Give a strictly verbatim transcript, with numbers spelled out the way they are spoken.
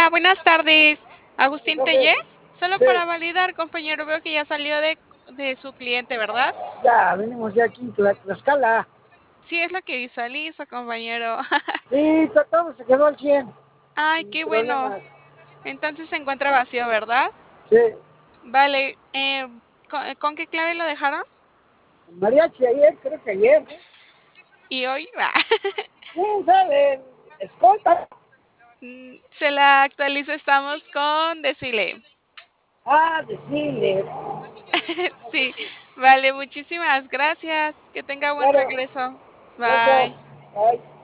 Hola, buenas tardes. ¿Agustín Entonces, Tellez? Solo sí, para validar, compañero, veo que ya salió de, de su cliente, ¿verdad? ya venimos ya aquí, Tla- Tlaxcala. Sí, es lo que visualizo, compañero. Sí, to- todo se quedó al cien, Ay, sin qué bueno. problemas. Entonces se encuentra vacío, ¿verdad? Sí, Vale. eh, ¿con, con qué clave lo dejaron? mariachi ayer, creo que ayer. ¿Y hoy? ¿Quién sabe? Escolta. Mm, Se la actualizo, estamos con Decile. Ah, decirle. Sí, vale, muchísimas gracias. Que tenga buen Claro, regreso. gracias. Bye. Bye.